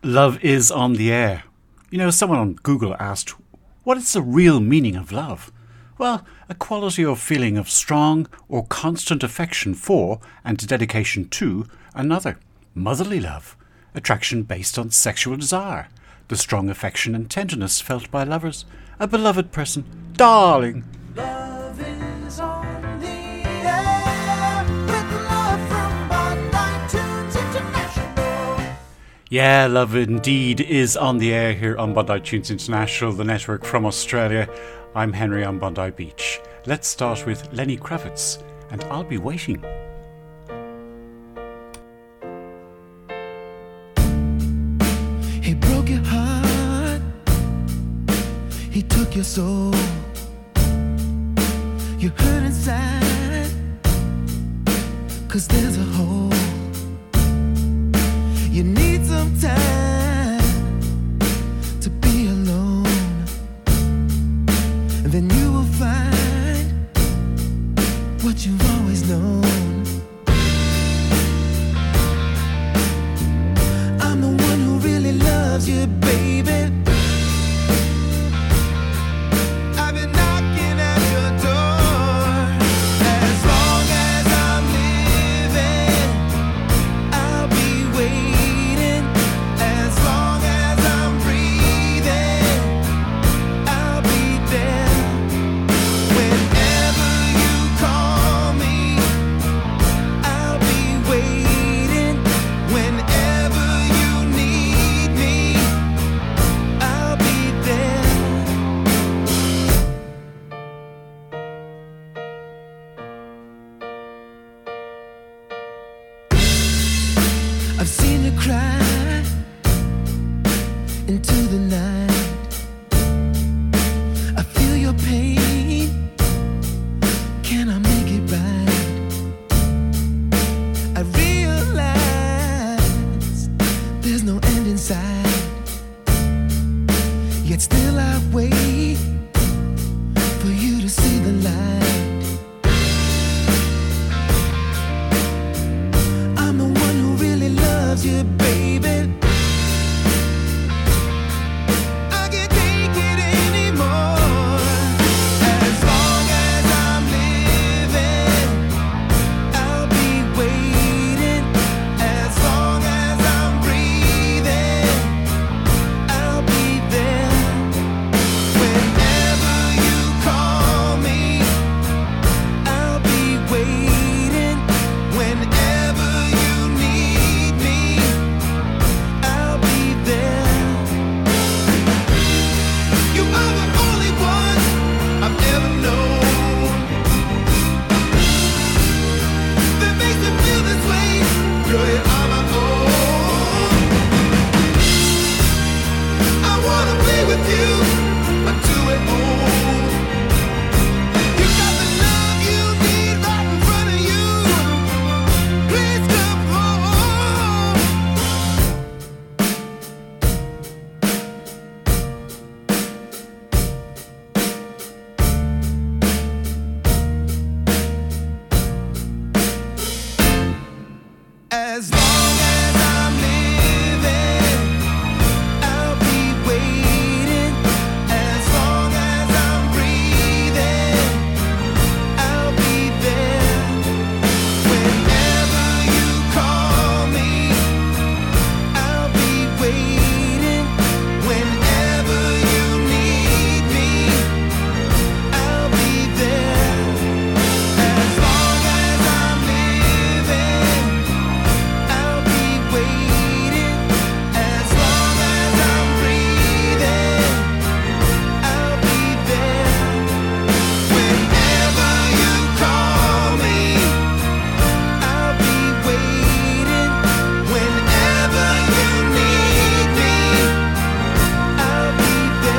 Love is on the air. You know, someone on Google asked, what is the real meaning of love? Well, a quality or feeling of strong or constant affection for and dedication to another. Motherly love, attraction based on sexual desire, the strong affection and tenderness felt by lovers, a beloved person, darling. Love is on the air with love from Bondi Tunes International. Yeah, love indeed is on the air here on Bondi Tunes International, the network from Australia. I'm Henry on Bondi Beach. Let's start with Lenny Kravitz and I'll Be Waiting. He broke your heart, he took your soul. You hurt inside, 'cause there's a hole. You need some time to be alone, and then you will find what you've always known. I'm the one who really loves you, baby. I've been knocking at your door. As long as I'm living, I'll be waiting. As long as I'm breathing, I'll be there. Whenever you call me, I'll be waiting. Whenever you need me, I'll be there. I've seen you cry into the night. I feel your pain. Can I make it right? I realize there's no end in sight. Yet still I wait for you to see the light. I'm the one who really loves you, baby. I can't take it anymore. As long as I'm living, I'll be waiting. As long as I'm breathing, I'll be there. Whenever you call me, I'll be waiting. Whenever you need me, I'll be there. You are the only one I've ever known that makes me feel this way. Girl, you are my own. I wanna be with you until we're old. You got the love you need right in front of you. Please come home. As long as I'm living, I'll be waiting. As long as I'm breathing, I'll be there. Whenever you call me, I'll be waiting. Whenever you need me, I'll be there. As long as I'm living, I'll be waiting. As long as I'm breathing, I'll be there. Whenever you call me, I'll be waiting. Whenever you need me, I'll be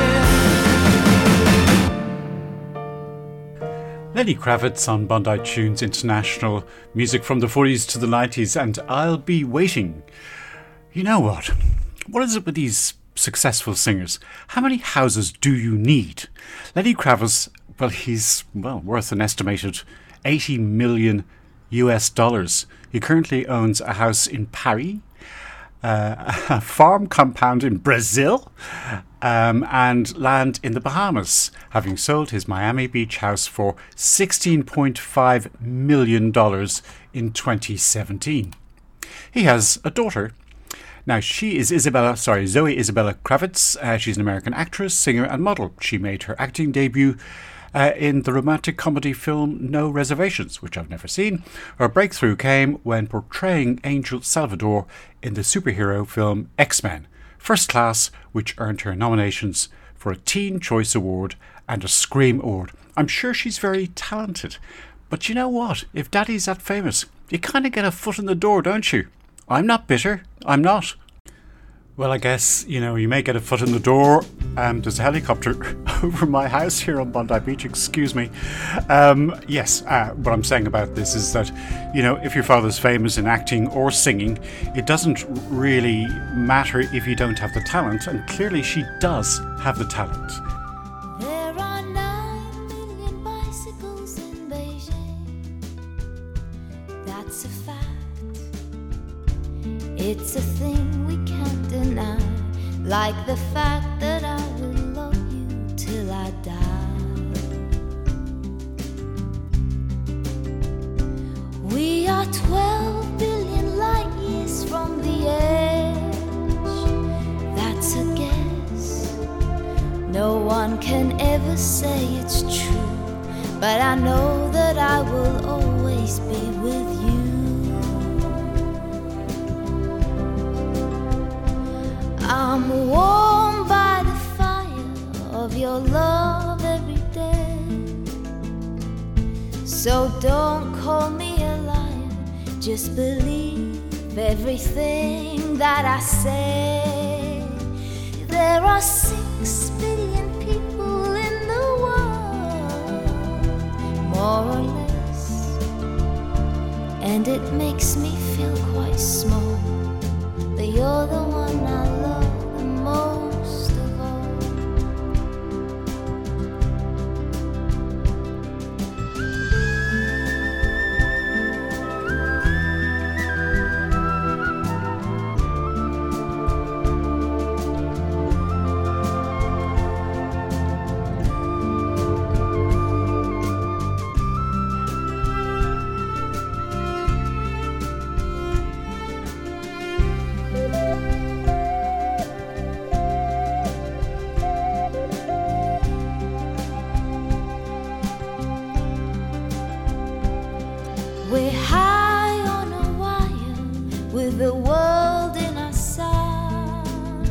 there. Lenny Kravitz on Bondi Tunes International, music from the 40s to the 90s, and I'll Be Waiting. You know what? What is it with these successful singers? How many houses do you need? Lenny Kravitz, well, he's worth an estimated $80 million US. He currently owns a house in Paris, a farm compound in Brazil, and land in the Bahamas, having sold his Miami Beach house for $16.5 million in 2017. He has a daughter. Now, she is Zoe Isabella Kravitz. She's an American actress, singer, and model. She made her acting debut in the romantic comedy film No Reservations, which I've never seen. Her breakthrough came when portraying Angel Salvador in the superhero film X-Men First Class, which earned her nominations for a Teen Choice Award and a Scream Award. I'm sure she's very talented. But you know what? If Daddy's that famous, you kind of get a foot in the door, don't you? I'm not bitter. I'm not. Well, I guess, you may get a foot in the door. There's a helicopter over my house here on Bondi Beach, excuse me. Yes, what I'm saying about this is that, if your father's famous in acting or singing, it doesn't really matter if you don't have the talent, and clearly she does have the talent. There are 9 million bicycles in Beijing. That's a fact. It's a thing we can't deny, like the fact that I will love you till I die. We are 12 billion light years from the edge. That's a guess. No one can ever say it's true, but I know that I will always be with you. I'm warmed by the fire of your love every day. So don't call me a liar, just believe everything that I say. There are 6 billion people in the world, more or less, and it makes me feel quite small, but you're the one I love the most of all. We're high on a wire with the world in our sight,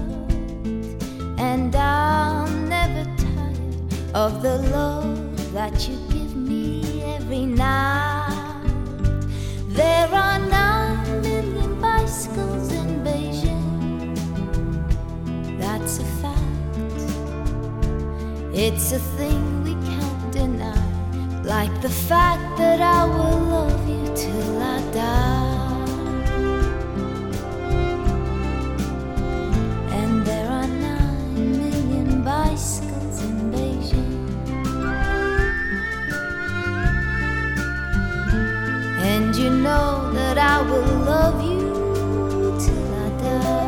and I'm never tired of the love that you give me every night. There are 9 million bicycles in Beijing. That's a fact. It's a thing we can't deny, like the fact that I will love you till I die. And there are 9 million bicycles in Beijing. And you know that I will love you till I die.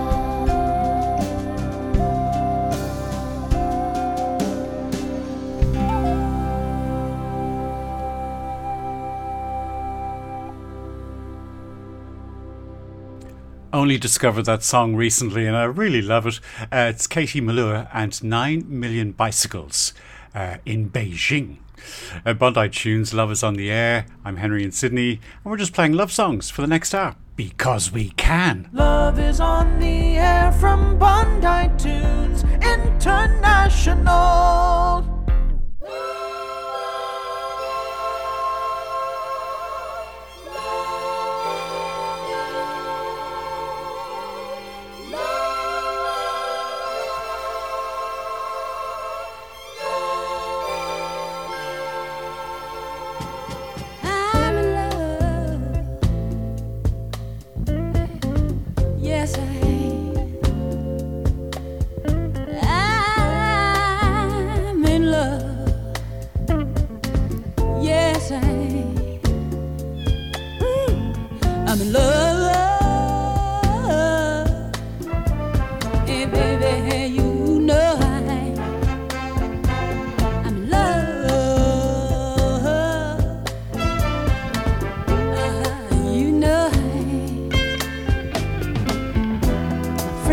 Only discovered that song recently and I really love it. It's Katie Melua and 9 Million Bicycles in Beijing. Bondi Tunes, Love is on the air. I'm Henry in Sydney and we're just playing love songs for the next hour because we can. Love is on the air from Bondi Tunes International. I'm in love. Yes, I am.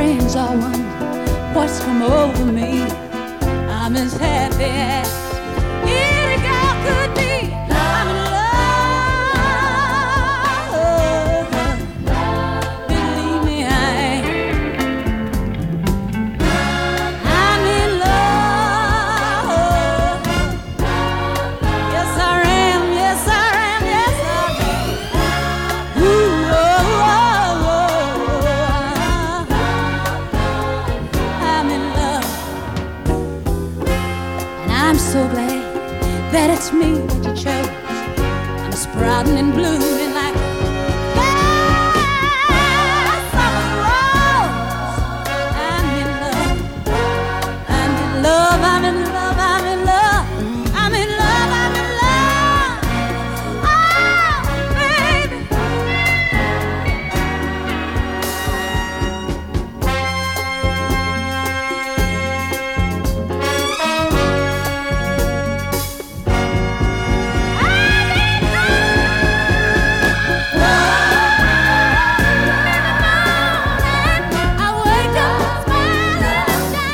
friends are one. What's come over me? I'm as happy as any girl could be. I'm in love. Believe me, I am. I'm in love. Yes, I am. Yes, I am. Yes, I am. Ooh, oh, oh, oh. I'm in love. And I'm so glad that it's me that you chose. I'm sprouting and blooming like a summer rose. I'm in love. I'm in love. I'm in love. I'm in love. I'm in love. I'm in love. Oh, baby. I wake up smiling and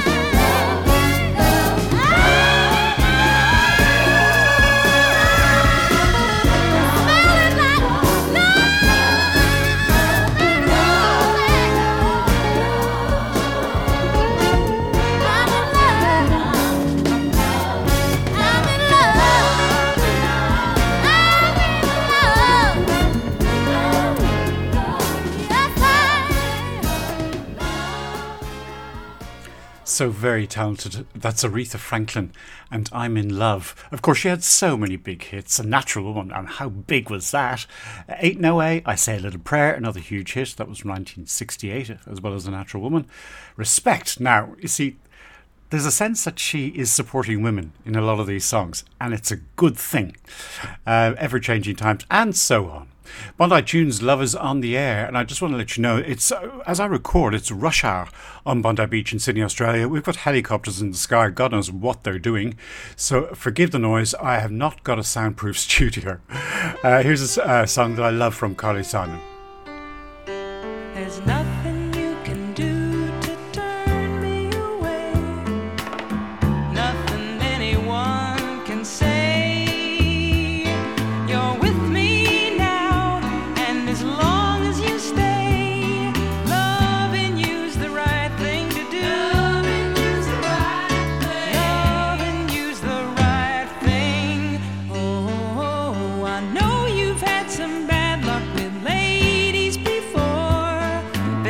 So very talented. That's Aretha Franklin, and I'm in Love. Of course, she had so many big hits. A Natural Woman, and how big was that? Ain't No Way, I Say a Little Prayer, another huge hit. That was 1968, as well as A Natural Woman. Respect. Now, you see, there's a sense that she is supporting women in a lot of these songs, and it's a good thing. Ever-changing times, and so on. Bondi Tunes Love is on the air, and I just want to let you know, it's as I record, it's rush hour on Bondi Beach in Sydney, Australia. We've got helicopters in the sky, God knows what they're doing, so forgive the noise. I have not got a soundproof studio. Here's a song that I love from Carly Simon. There's nothing you can do to turn me away. Nothing anyone can say. You're with me now, and as long as you stay, loving you's the right thing to do. Loving you's the right thing. Loving you's the right thing. Oh, I know you've had some bad luck with ladies before.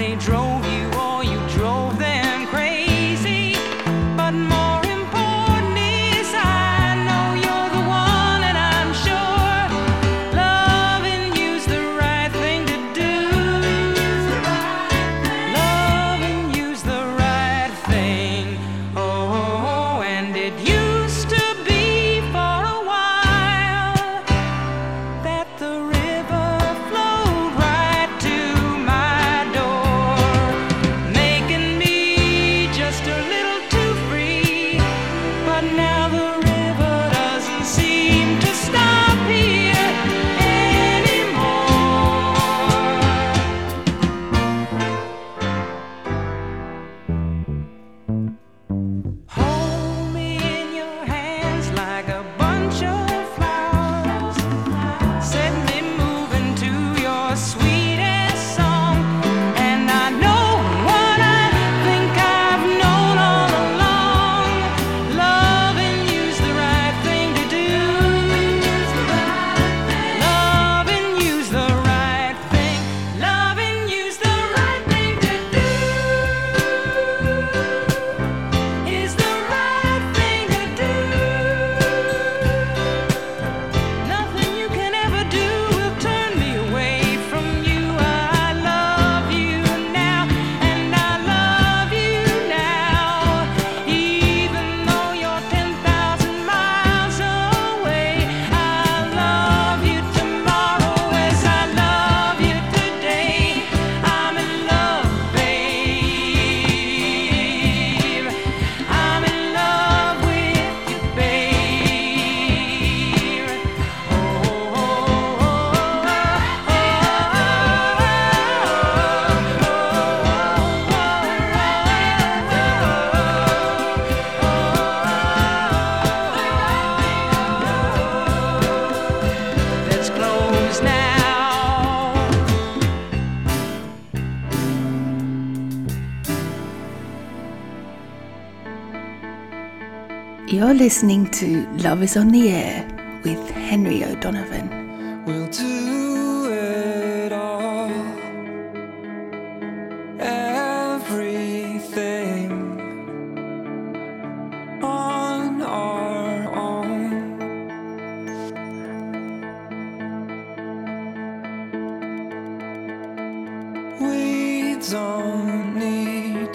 You're listening to Love is on the Air with Henry O'Donovan. We'll do it all. Everything on our own. We don't need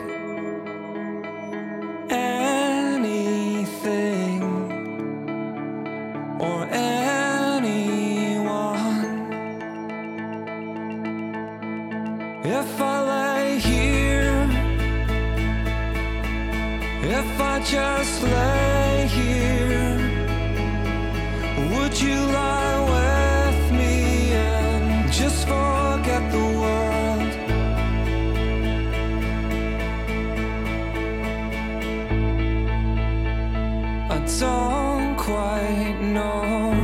anything or anyone. If I lay here, if I just lay here, would you lie with me and just forget the world? I don't quite know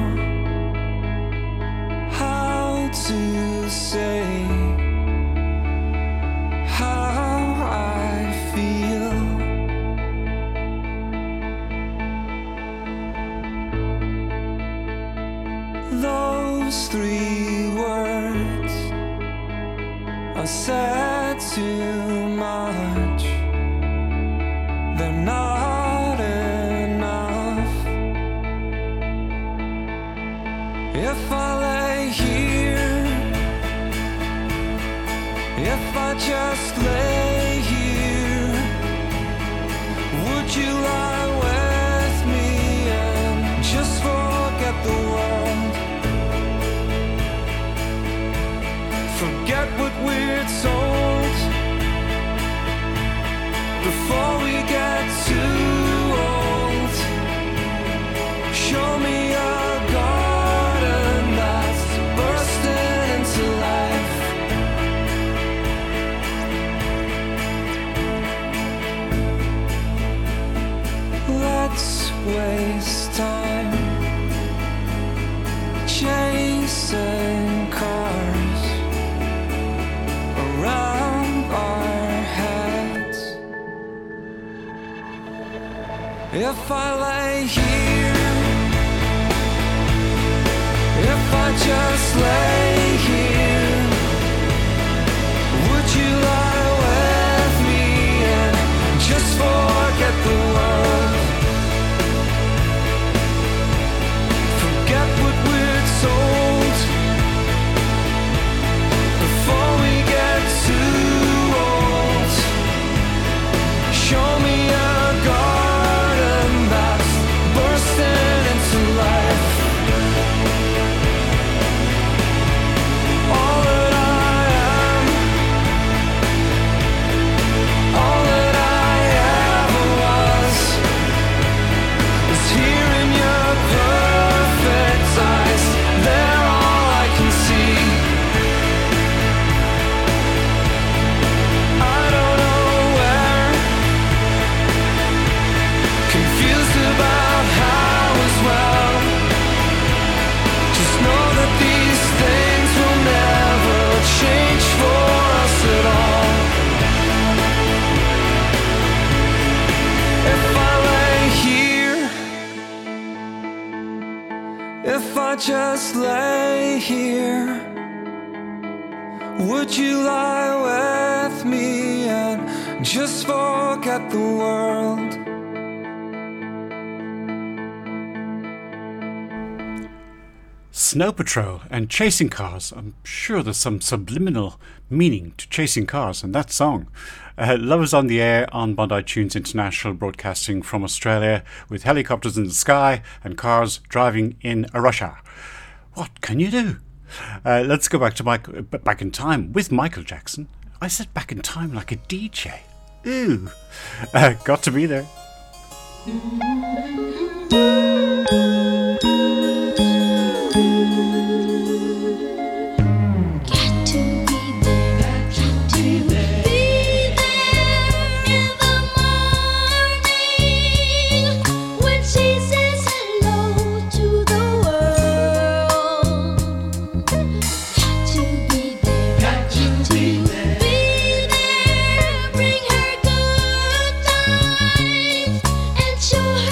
how to say how I feel. Those 3 words are said too much. They're not enough. If I lay here, if I just lay here, would you lie with me and just forget the world? Forget what we're told before we get too old. Show me a garden that's bursting into life. Let's waste time chasing cars around our heads. If I lay here, if I just lay here, would you lie with me and just forget the world? Forget what we're told before we get too old. Show me a garden that's bursting into life. All that I am, all that I ever was, is here in your perfect eyes. They're all I can see. I don't know where, confused about how as well. Just know that these things will never change for us at all. If I lay here, if I just lay here, would you lie with me and just forget the world? Snow Patrol and Chasing Cars. I'm sure there's some subliminal meaning to Chasing Cars in that song. Love is on the Air on Bondi Tunes International, broadcasting from Australia with helicopters in the sky and cars driving in a rush hour. What can you do? Let's go back to back in time with Michael Jackson. I said back in time like a DJ. Ooh, got to be there. Got to be there, got to be there in the morning when she says hello to the world. Got to be there, got to be there, bring her good times and show her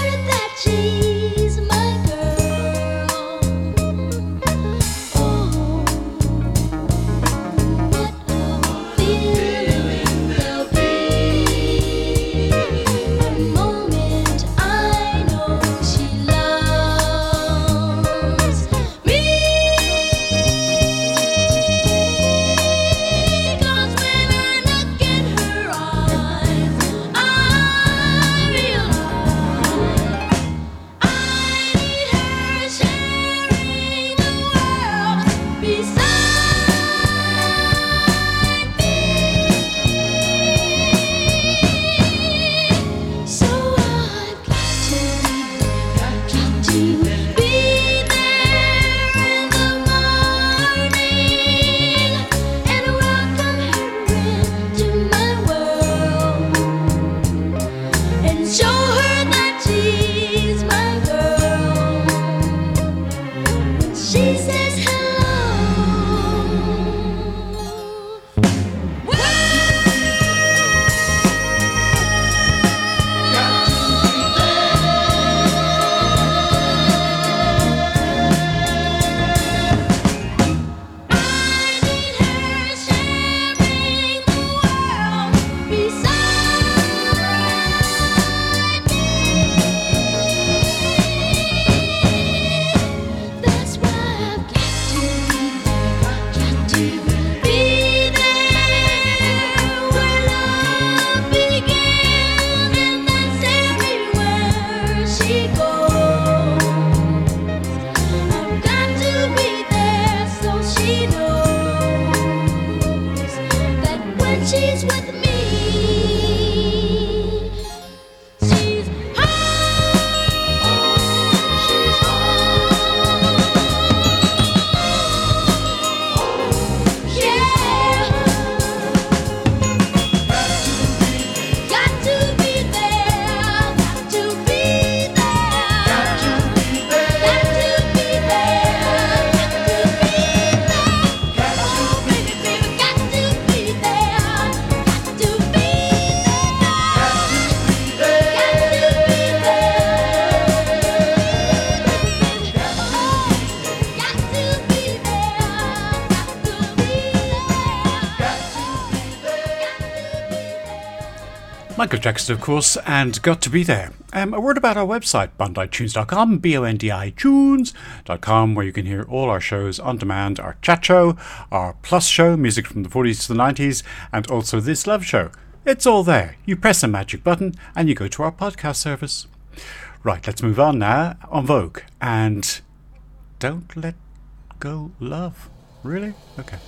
Michael Jackson, of course, and Got to Be There. A word about our website, bonditunes.com, BONDITunes.com, where you can hear all our shows on demand, our chat show, our plus show, music from the 40s to the 90s, and also this love show. It's all there. You press a magic button and you go to our podcast service. Right, let's move on now. En Vogue and Don't Let Go Love. Really? Okay.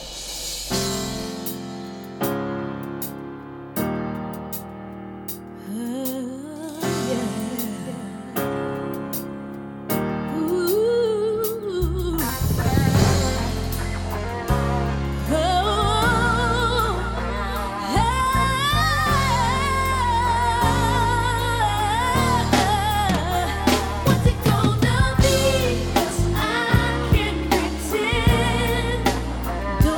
What's it gonna be? 'Cause I can't pretend.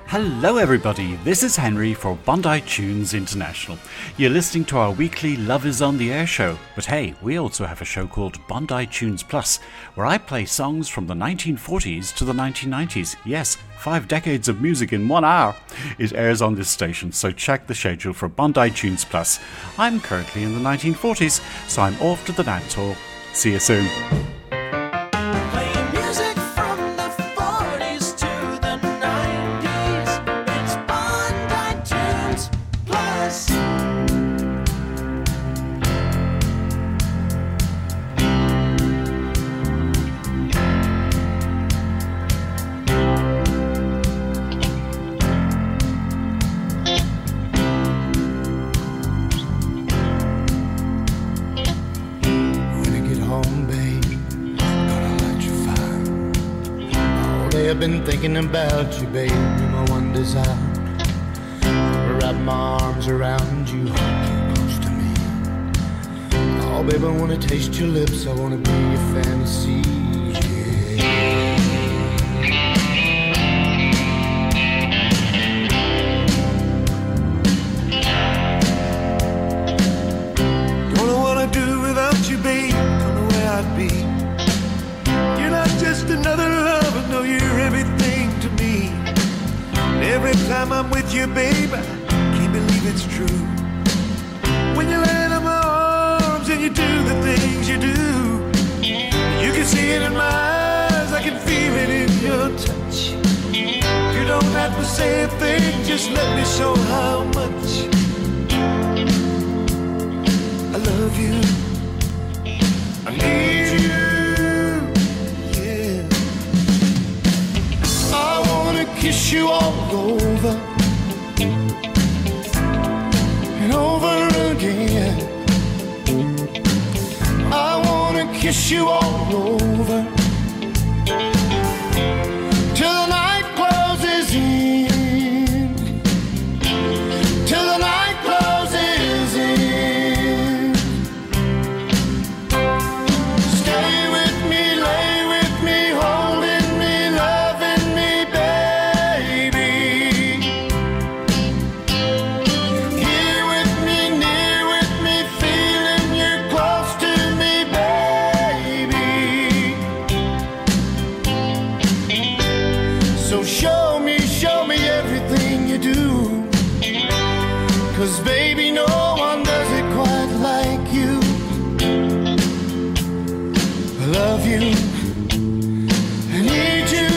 Hello everybody, this is Henry for Bondi Tunes International. You're listening to our weekly Love is on the Air show, but hey, we also have a show called Bondi Tunes Plus, where I play songs from the 1940s to the 1990s. Yes, 5 decades of music in 1 hour. It airs on this station, so check the schedule for Bondi Tunes Plus. I'm currently in the 1940s, so I'm off to the dance hall. See you soon. Playing music from the 40s to the 90s. It's Bondi Tunes Plus. When I get home, babe, gonna light your fire. All day I've been thinking about you, babe. You're my one desire. Wrap my arms around you, hold you close to me. Oh, babe, I wanna taste your lips. I wanna be your fantasy. Yeah. Don't know what I'd do without you, babe. Don't know where I'd be. You're not just another lover, no, you're everything to me. And every time I'm with you, babe, I can't believe it's true. When you land in my arms and you do the things you do, you can see it in my eyes, I can feel it in your touch. You don't have to say a thing, just let me show how much I love you. I need you, yeah. I wanna kiss you all over and over again. I wanna kiss you all over till the night closes in. Till the night closes in. Stay with me, lay with me, holding me, loving me, baby. Here with me, near with me, feeling you close to me, baby. So show me everything you do. 'Cause baby, no one does it quite like you. I love you, I need you,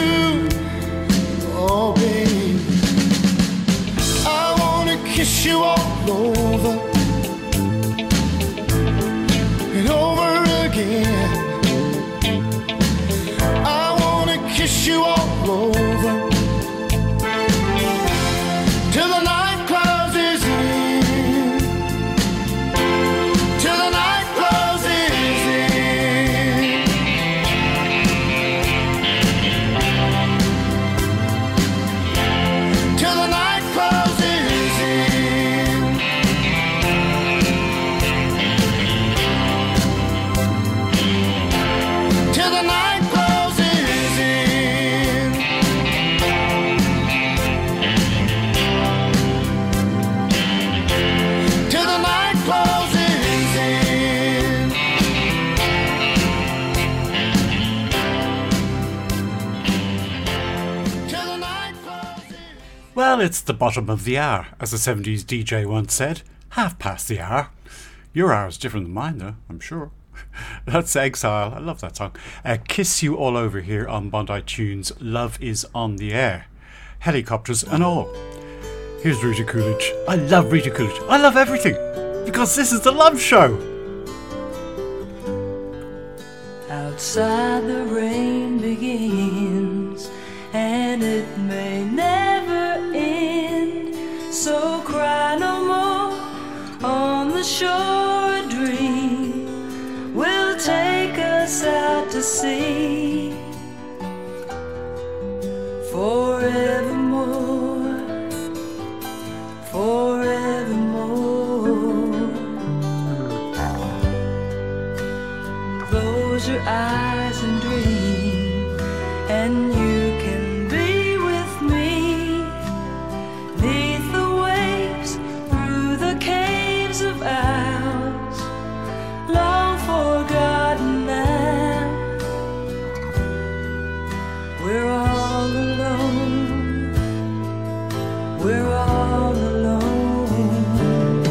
oh babe. I wanna kiss you all over and over again. I wanna kiss you all over till the night closes in. Till the night closes in. Till the night closes in. Till the night closes in. Till the night closes in. Till the night closes. Well, it's the bottom of the hour, as a 70s DJ once said. Half past the hour. Your hour's different than mine, though, I'm sure. That's Exile. I love that song. Kiss You All Over here on Bondi Tunes. Love is on the Air. Helicopters and all. Here's Rita Coolidge. I love Rita Coolidge. I love everything. Because this is the Love Show. Outside the rain begins, and it may never end. So cry no more. On the shore a dream will take us out to sea. Forevermore, forevermore. Close your eyes and dream, and you can be with me we're all alone.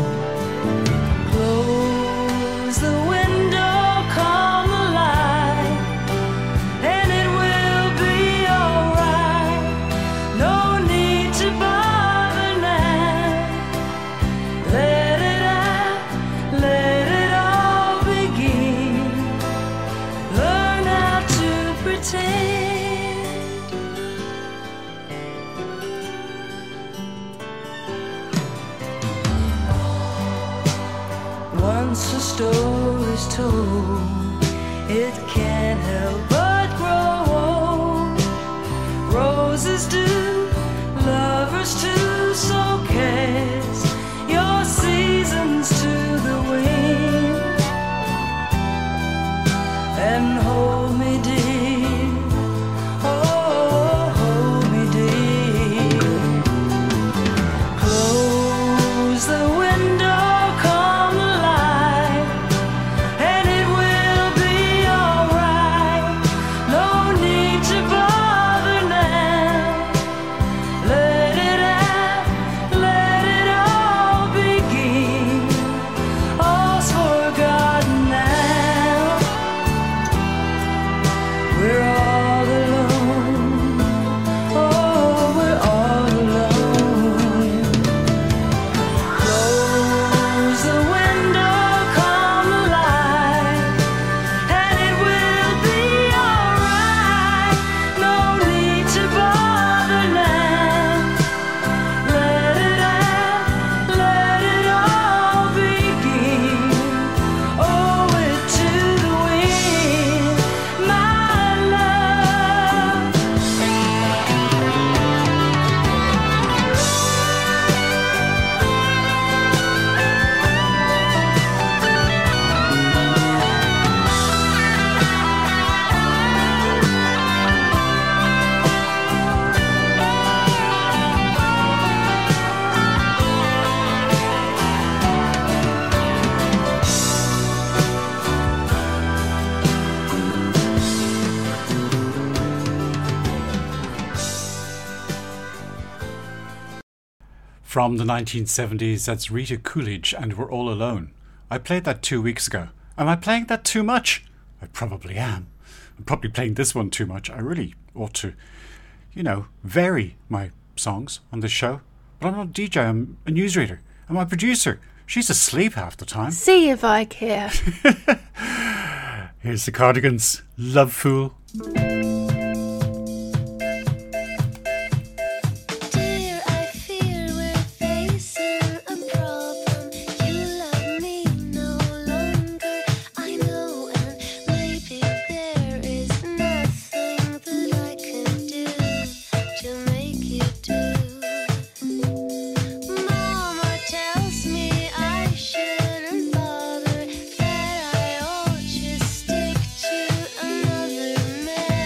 Close the window, calm the light, and it will be alright. No need to bother now. Let it out, let it all begin. Learn how to pretend. Once a story's told, it can't help but grow. Roses do, lovers too, so cast your seasons to the wind and hold me dear, oh, hold me dear. Close the window, calm the light, and it will be alright. No need to bother now. Let it out, let it all begin. All's forgotten now. We're all alone. Oh, we're all alone. Close the window, calm the light, and it will be alright. No need to bother now. Let it out, let it all begin. Owe it to the wind, my love. From the 1970s, that's Rita Coolidge and We're All Alone. I played that 2 weeks ago. Am I playing that too much? I probably am. I'm probably playing this one too much. I really ought to, vary my songs on this show. But I'm not a DJ, I'm a newsreader. And my producer, she's asleep half the time. See if I care. Here's the Cardigans, Love Fool. Dear, I fear we're facing a problem. You love me no longer, I know, and maybe there is nothing that I can do to make you do. Mama tells me I shouldn't bother, that I ought to stick to another man.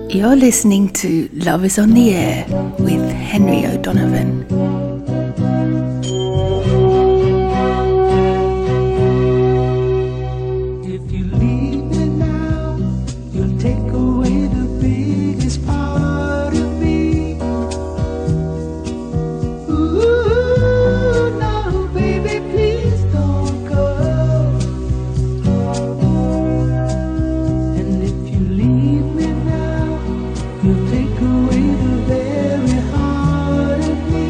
You're listening to Love is on the Air with Henry O'Donovan. If you leave me now, you'll take away the biggest part of me. Ooh, no, baby, please don't go. And if you leave me now, you'll take away the very heart of me.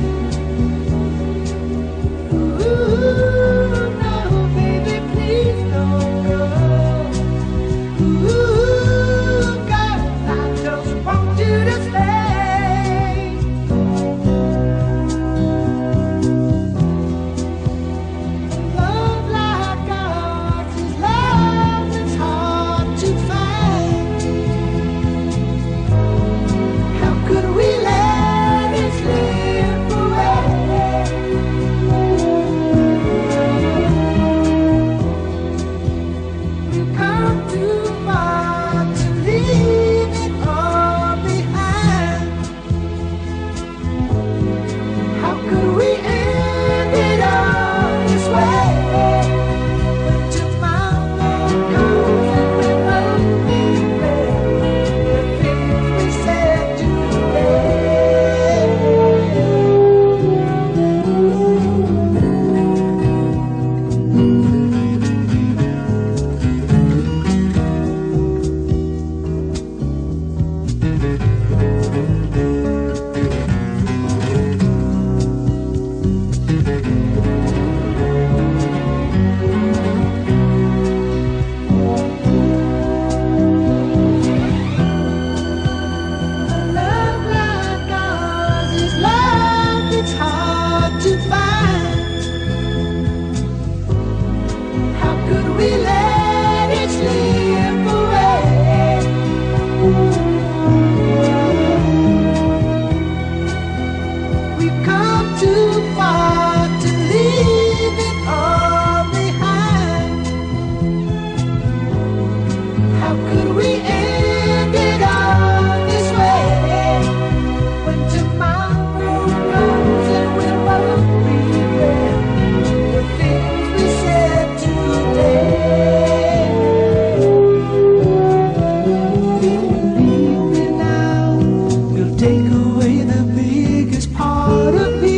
Ooh, no, baby, please don't go. Ooh, girl, I just want you to stay. Love like ours is love that's hard to find. How could we let it slip away? We've come too far to leave it all behind. How could we end it all this way? When tomorrow comes and we both regret the things we said love like ours is love that's hard to find. How could we let it slip away? We've come too far to leave it all behind. How could we end it all this way? When tomorrow comes and we'll both regret the things we said today. If you leave me now, you'll take away the biggest part of me.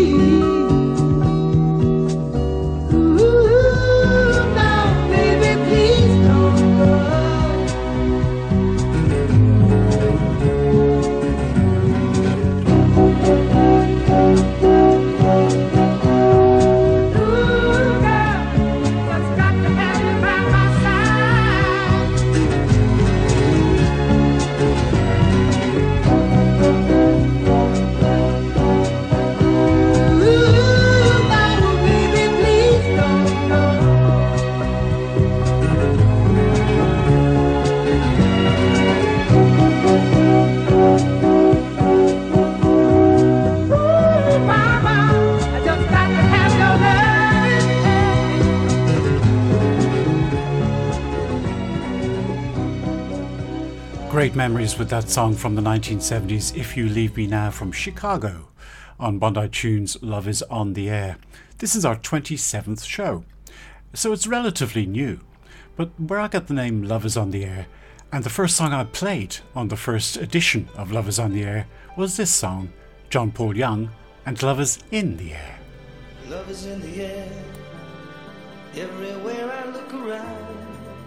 Ooh, now, baby, please don't go. Ooh, girl, just got to have you by my side. Ooh, now, baby, please don't go. Ooh, mama, I just got to have your loving. Great memories with that song from the 1970s, If You Leave Me Now, from Chicago, on Bondi Tunes Love is on the Air. This is our 27th show, so it's relatively new. But where I got the name Love is on the Air, and the first song I played on the first edition of Love is on the Air was this song, John Paul Young, and Love is in the Air. Love is in the air, everywhere I look around.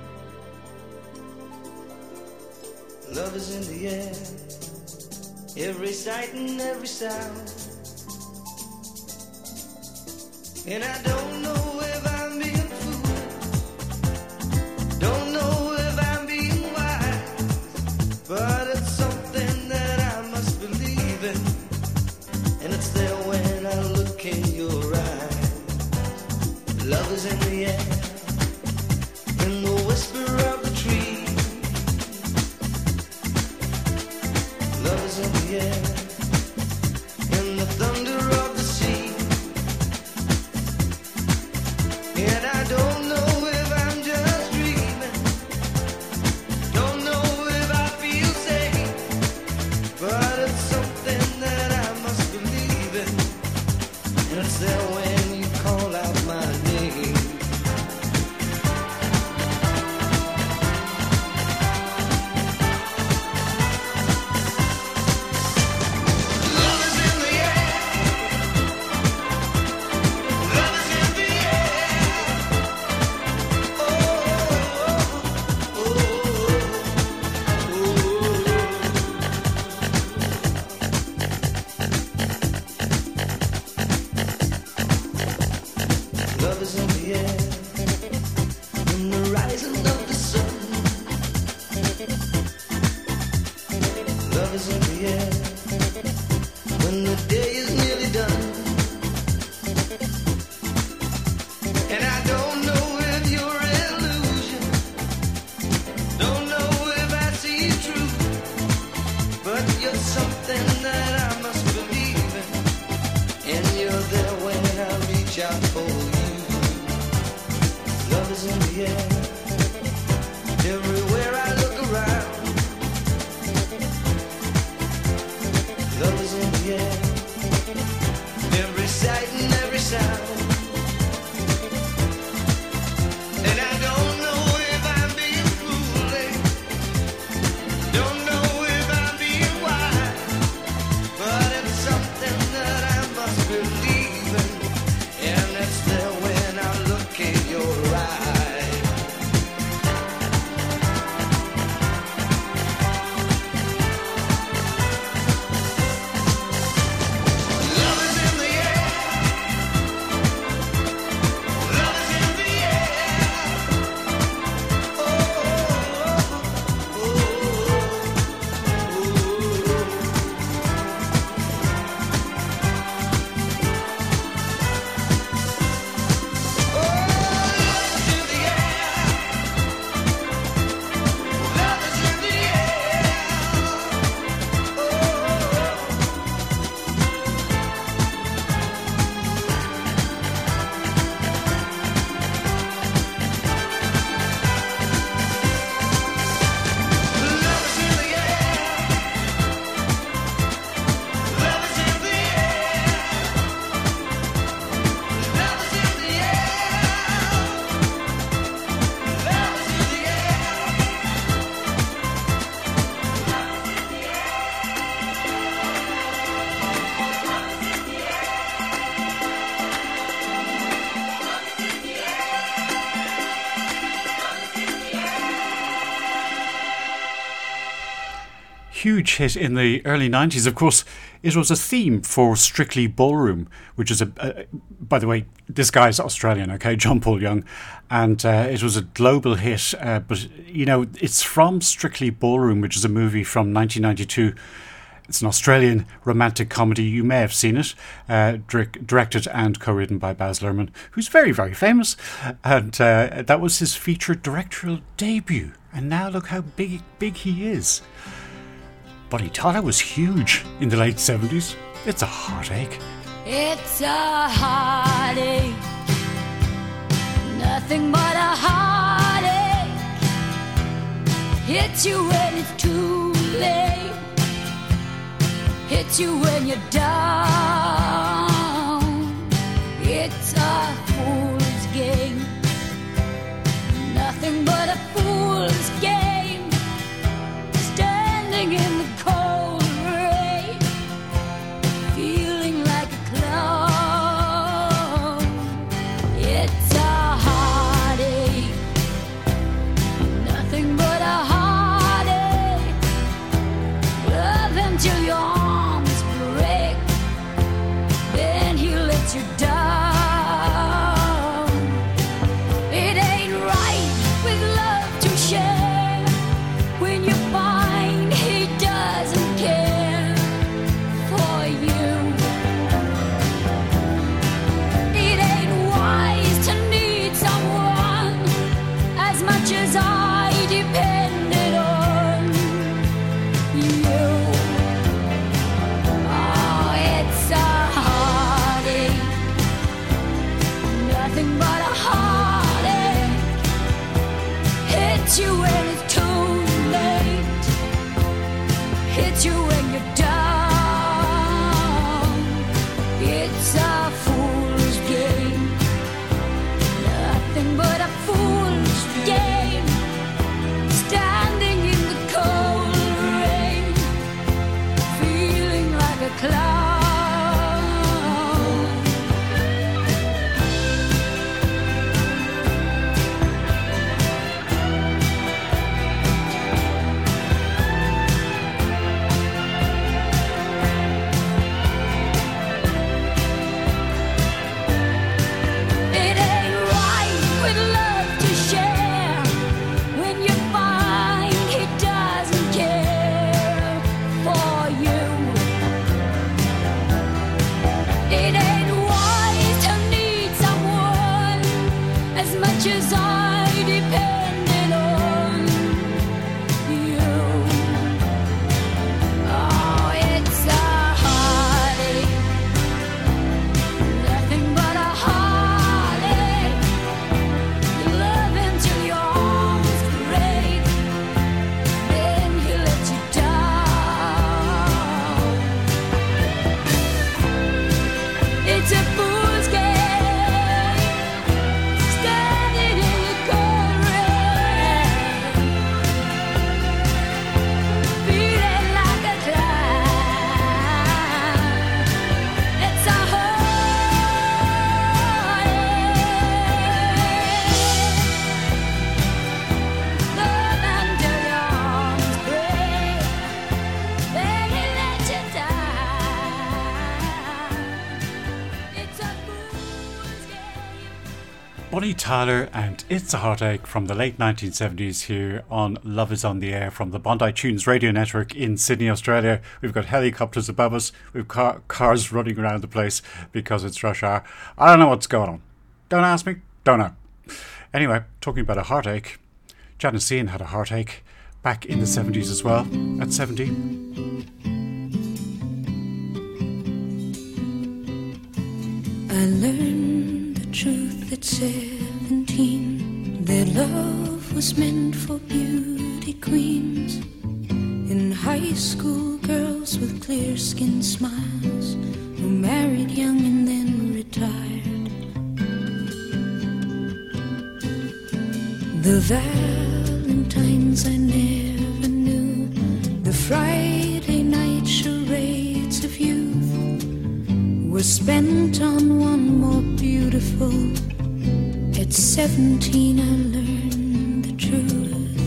Love is in the air, every sight and every sound. And I don't know if I'm being foolish, don't know if I'm being wise, but it's something that I must believe in, and it's there when I look in your eyes. Love is in the air, in the whisper of the tree. Love is in the air, in the thunder of the sea. And I don't know if I'm just dreaming, don't know if I feel safe, air. Everywhere I look around, love is in the air. Every sight and every sound. And I don't know if I'm being foolish, don't know if I'm being wise, but it's something that I must believe in, and it's there when I look in your eyes. Love is in the air. Love is in the air. Oh, oh, oh, Huge hit in the early 90s. Of course, it was a theme for Strictly Ballroom, which is by the way, this guy's Australian, okay, John Paul Young, and it was a global hit, but, you know, it's from Strictly Ballroom, which is a movie from 1992. It's an Australian romantic comedy. You may have seen it, directed and co-written by Baz Luhrmann, who's very, very famous, and that was his featured directorial debut, and now look how big he is. But he thought it was huge in the late 70s. It's a heartache. It's a heartache, nothing but a heartache. Hits you when it's too late, hits you when you're down. It's a fool's game, nothing but a fool's game. Standing in the cold rain, feeling like a clown. It's a heartache, nothing but a heartache. Love him till your arms break, then he lets you down. It ain't right with love to share when you find he doesn't care for you. It ain't wise to need someone as much as I depended on you. Oh, it's a heartache, nothing but a heartache. Hits you when it's too late, hits you when you're down. It's a fool's game, nothing but a fool's game. Standing in the cold rain, feeling like a clown. It ain't right with love to share when you find he doesn't care for you. It ain't wise to need someone as much as I depended on you. Oh, it's a heartache, nothing but a heartache. You love him till Bonnie Tyler and It's a Heartache from the late 1970s here on Love is on the Air from the Bondi Tunes Radio Network in Sydney, Australia. We've got helicopters above us. We've cars running around the place because it's rush hour. I don't know what's going on. Don't ask me. Don't know. Anyway, talking about a heartache, Janis Ian had a heartache back in the 70s as well, at 17. I learned the truth at 17, that love was meant for beauty queens. In high school, girls with clear-skinned smiles who married young and then retired. The Valentines I never knew, the Friday night charades of youth were spent on one more beautiful. At 17 I learned the truth.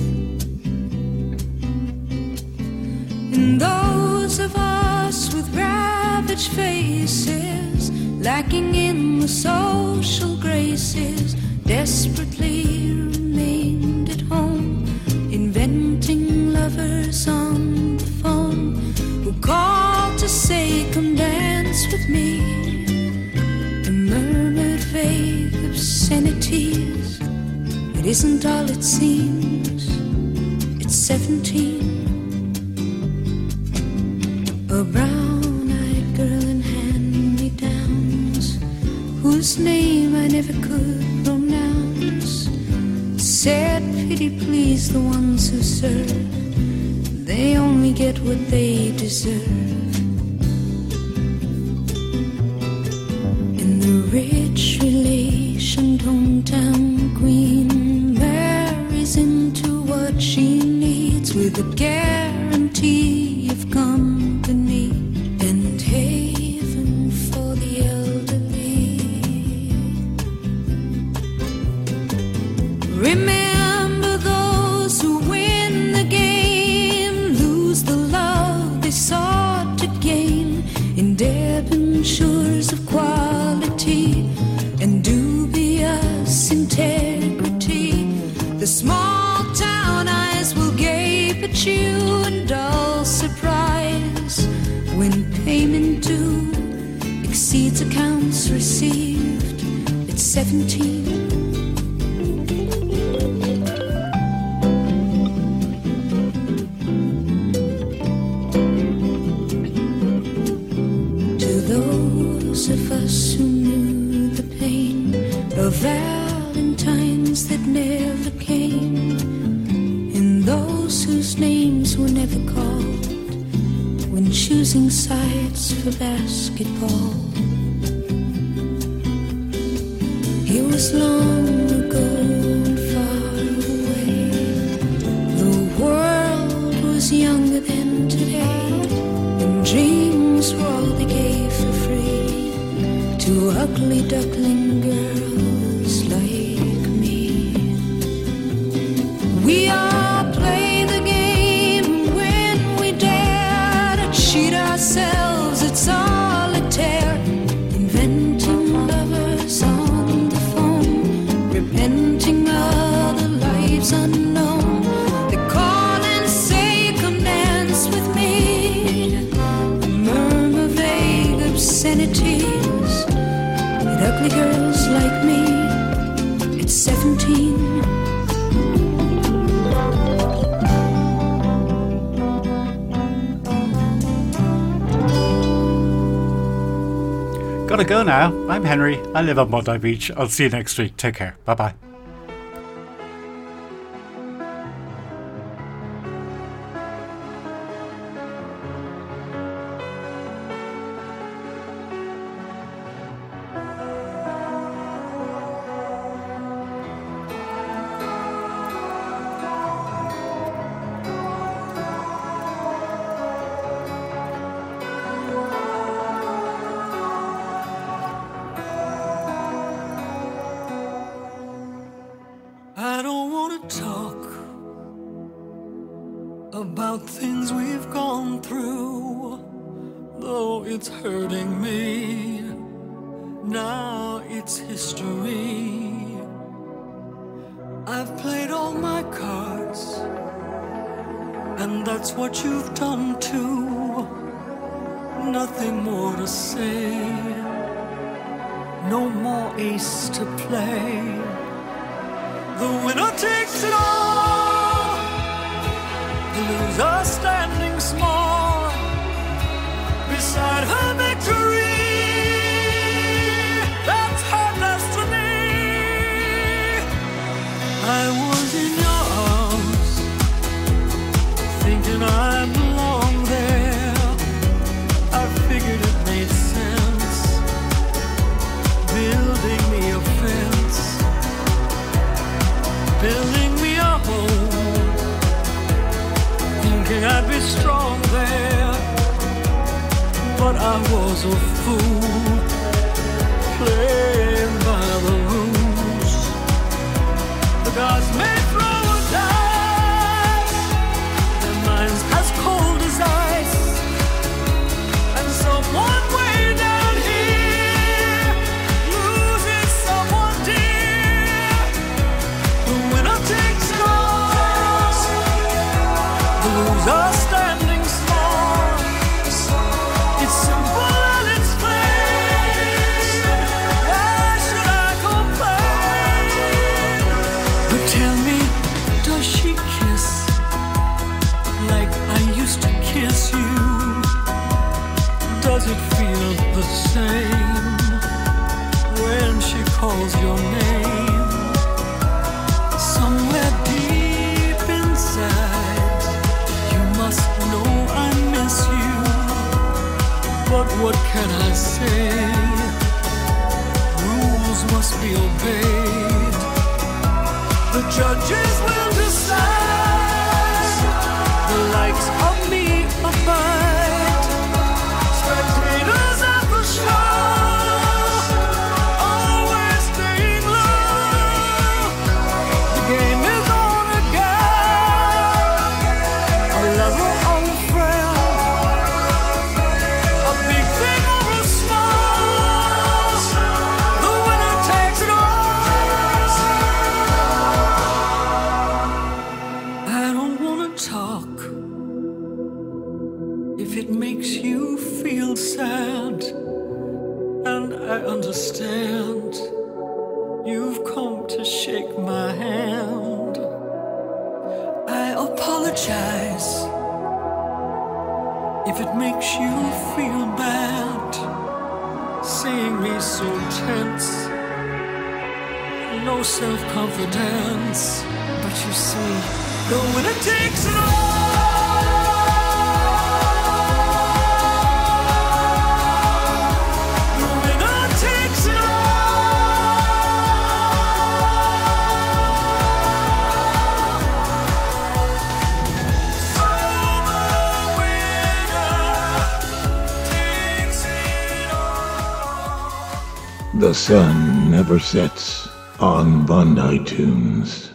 And those of us with ravaged faces, lacking in the social graces, desperately remained at home, inventing lovers on the phone who called to say, come dance with me, and murmured vague obscenities. It isn't all it seems. It's 17. A brown-eyed girl in hand-me-downs, whose name I never could pronounce, said, pity please the ones who serve, they only get what they deserve. And the rich relation hometown queen marries into what she needs, with a guarantee of company and haven for the elderly. Remember those who win the game, lose the love they sought to gain, in debentures of quality and dubious integrity. The small town eyes will gape at you in dull surprise when payment due exceeds accounts received. It's 17. Of us who knew the pain of Valentines that never came, and those whose names were never called when choosing sides for basketball. It was long ago and far away. The world was younger than today, and dreams were all they gave for free to ugly duckling girls like me. We all play the game when we dare to cheat ourselves at solitaire, inventing lovers on the phone, repenting other lives unknown. They call and say, come dance with me, murmur vague obscenities. Ugly girls like me, it's 17. Gotta go now. I'm Henry. I live on Bondi Beach. I'll see you next week. Take care. Bye-bye. I don't want to talk about things we've gone through, though it's hurting me. Now it's history. I've played all my cards, and that's what you've done too. Nothing more to say, no more ace to play. The winner takes it all, the loser standing small beside her victory. That's her destiny. I was in your arms, thinking I belong there. I figured it made sense, building me a fence, building me a home, thinking I'd be strong there. But I was a fool, playing by the rules. The gods may throw a dice, their minds as cold as ice, and someone way down here loses someone dear. The winner takes it all, the loser standing small. It's simple and it's plain. Why should I complain? But tell me, does she kiss like I used to kiss you? Does it feel the same when she calls your name? Somewhere deep inside, you must know I miss you. But what can I say? Rules must be obeyed. The judges will decide. The likes of me abide. Spectators at the show, always staying low. The game is on again. A lover or a friend, a big thing or a small, the winner takes it all. I don't wanna talk if it makes you feel sad, and I understand. You've come to shake my hand. I apologize if it makes you feel bad, seeing me so tense, no self-confidence. But you see, the winner takes it all. The winner takes it all. So the winner takes it all. The sun never sets on Bondi Tunes.